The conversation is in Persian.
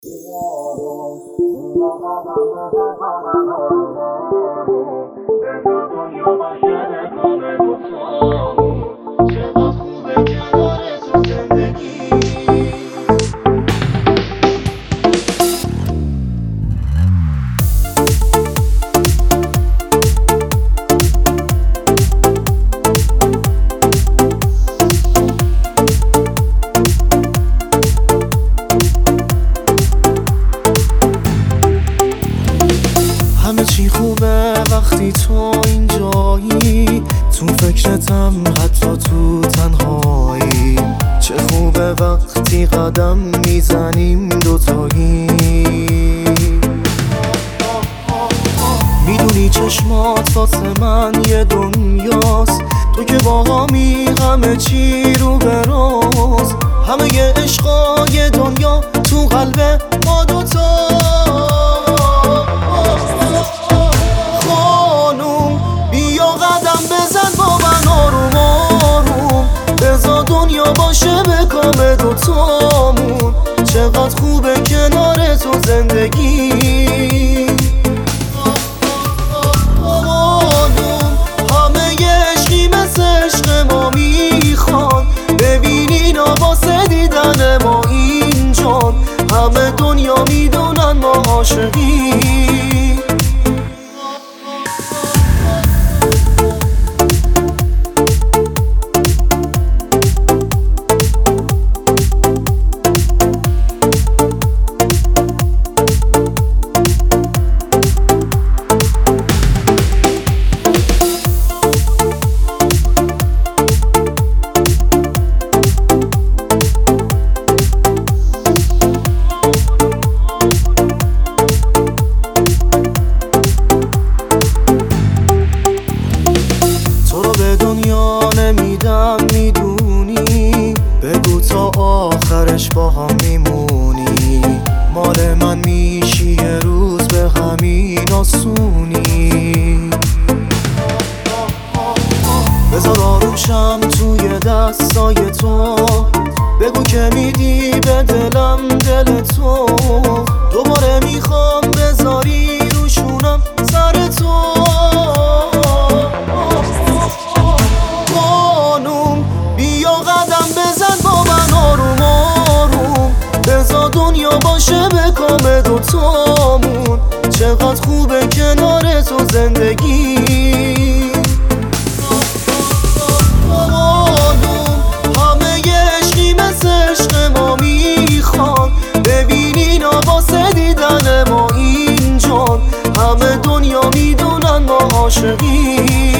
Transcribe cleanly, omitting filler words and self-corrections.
همه چی خوبه وقتی تو اینجایی، تو فکرتم حتی تو تنهایی. چه خوبه وقتی قدم میزنیم دوتایی. میدونی چشمات واسه من یه دنیاست، تو که باهامی همه چی رو به راست. همه ی عشقای دنیا تو قلب ما دوتا. باشه به کام دوتامون، چقدر خوبه کنار تو زندگی. آمانون همه ی عشقی مثل عشق ما میخوان، ببینین واسه دیدن ما اینجان. همه دنیا میدونن ما عاشقی. نمیدم میدونی، بگو تا آخرش با هم میمونی. مال من میشی یه روز به همین آسونی. بذار آروشم توی دستای تو، بگو که میدی به دلم دل تو. دوباره میخوام بذاری روشونم سر تو. دنیا باشه به کام دوتامون، چقدر خوبه کنار تو زندگی. آمانون همه ی عشقی مثل عشق ما میخوان، ببینین واسه دیدن ما اینجان. همه دنیا میدونن ما عاشقی.